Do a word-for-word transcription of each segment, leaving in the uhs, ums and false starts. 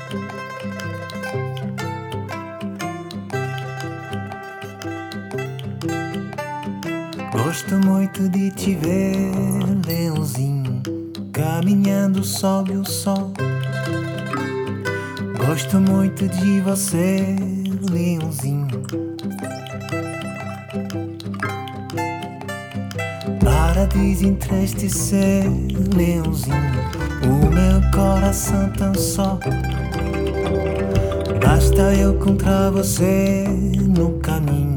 Gosto muito de te ver, leãozinho, caminhando sob o sol. Gosto muito de você, leãozinho, para desentristecer, leãozinho, o meu coração tão só. Basta eu encontrar você no caminho.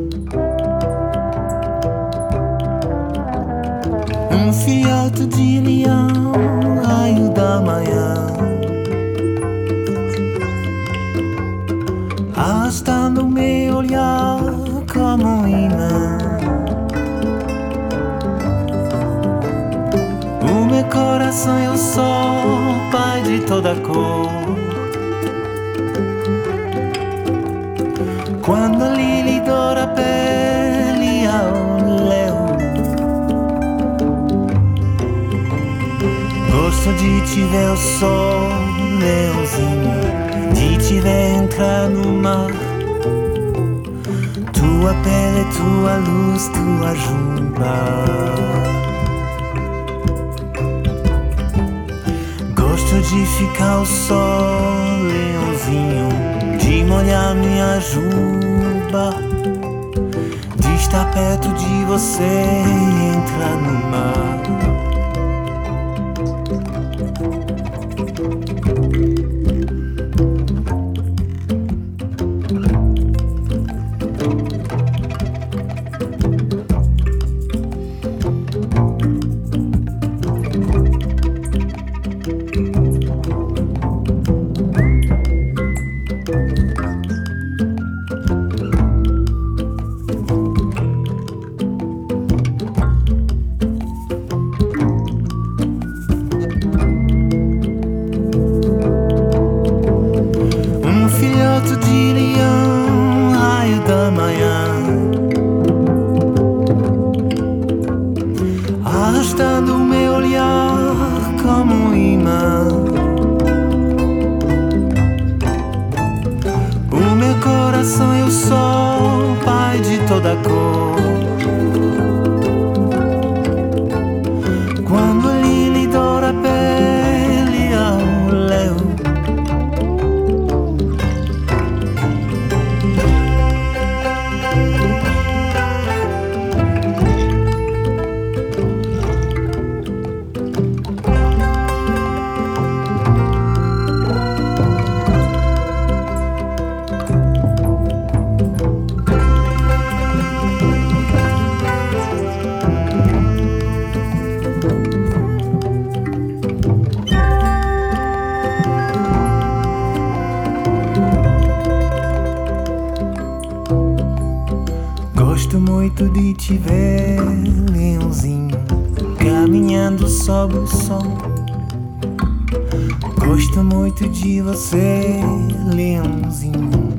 Um filhote de leão, raio da manhã, arrastando meu olhar como um imã. O meu coração eu sou, pai de toda cor. Quando a Lili dora a pele ao leão, gosto de te ver ao sol, leãozinho, de te ver entrar no mar. Tua pele, tua luz, tua juba. Gosto de ficar ao sol, leãozinho, de molhar minha juba, de estar perto de você e entrar no mar. De leão, raio da manhã, arrastando meu olhar como um imã. O meu coração eu sou, pai de toda cor. Quando a Lili dora a pele ao leão, gosto muito de te ver, leãozinho, caminhando sob o sol. Gosto muito de você, leãozinho,